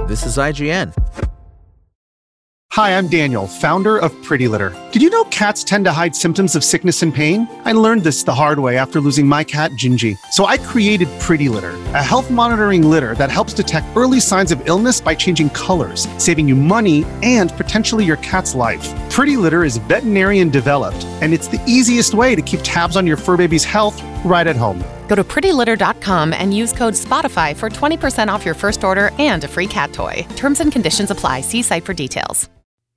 This is IGN. Hi, I'm Daniel, founder of Pretty Litter. Did you know cats tend to hide symptoms of sickness and pain? I learned this the hard way after losing my cat, Gingy. So I created Pretty Litter, a health monitoring litter that helps detect early signs of illness by changing colors, saving you money and potentially your cat's life. Pretty Litter is veterinarian developed, and it's the easiest way to keep tabs on your fur baby's health right at home. Go to prettylitter.com and use code SPOTIFY for 20% off your first order and a free cat toy. Terms and conditions apply. See site for details.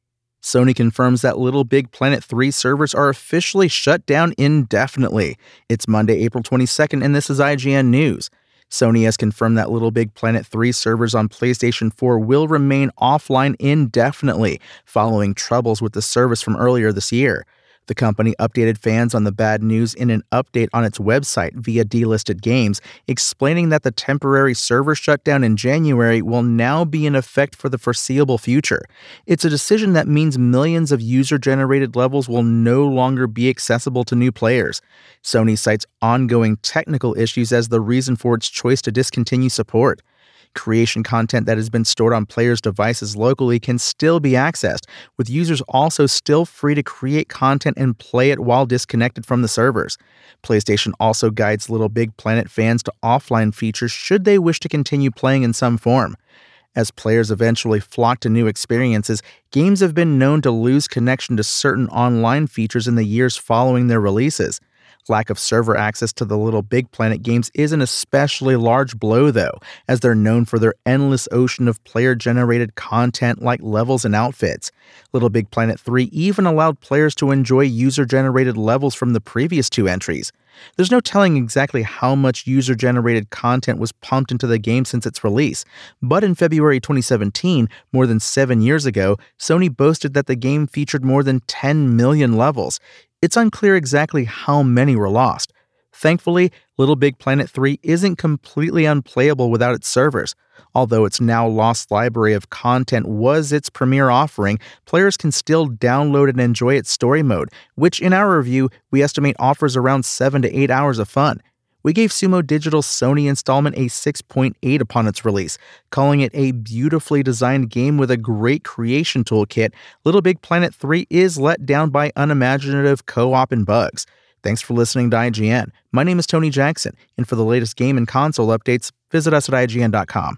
Sony confirms that Little Big Planet 3 servers are officially shut down indefinitely. It's Monday, April 22nd, and this is IGN News. Sony has confirmed that Little Big Planet 3 servers on PlayStation 4 will remain offline indefinitely, following troubles with the service from earlier this year. The company updated fans on the bad news in an update on its website via delisted games, explaining that the temporary server shutdown in January will now be in effect for the foreseeable future. It's a decision that means millions of user-generated levels will no longer be accessible to new players. Sony cites ongoing technical issues as the reason for its choice to discontinue support. Creation content that has been stored on players' devices locally can still be accessed, with users also still free to create content and play it while disconnected from the servers. PlayStation also guides Little Big Planet fans to offline features should they wish to continue playing in some form. As players eventually flock to new experiences, games have been known to lose connection to certain online features in the years following their releases. Lack of server access to the Little Big Planet games is an especially large blow, though, as they're known for their endless ocean of player-generated content like levels and outfits. Little Big Planet 3 even allowed players to enjoy user-generated levels from the previous two entries. There's no telling exactly how much user-generated content was pumped into the game since its release, but in February 2017, more than 7 years ago, Sony boasted that the game featured more than 10 million levels. It's unclear exactly how many were lost. Thankfully, Little Big Planet 3 isn't completely unplayable without its servers. Although its now lost library of content was its premier offering, players can still download and enjoy its story mode, which in our review, we estimate offers around 7 to 8 hours of fun. We gave Sumo Digital's Sony installment a 6.8 upon its release, calling it a beautifully designed game with a great creation toolkit. Little Big Planet 3 is let down by unimaginative co-op and bugs. Thanks for listening to IGN. My name is Tony Jackson, and for the latest game and console updates, visit us at IGN.com.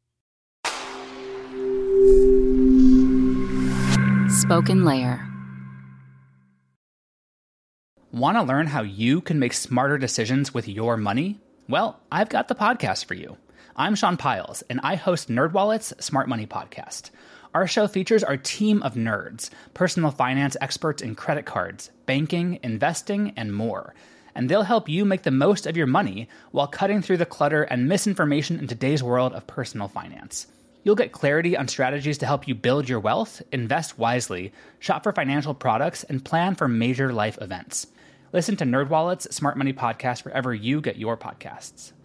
Spoken Layer. Want to learn how you can make smarter decisions with your money? Well, I've got the podcast for you. I'm Sean Piles, and I host NerdWallet's Smart Money Podcast. Our show features our team of nerds, personal finance experts in credit cards, banking, investing, and more. And they'll help you make the most of your money while cutting through the clutter and misinformation in today's world of personal finance. You'll get clarity on strategies to help you build your wealth, invest wisely, shop for financial products, and plan for major life events. Listen to NerdWallet's Smart Money Podcast wherever you get your podcasts.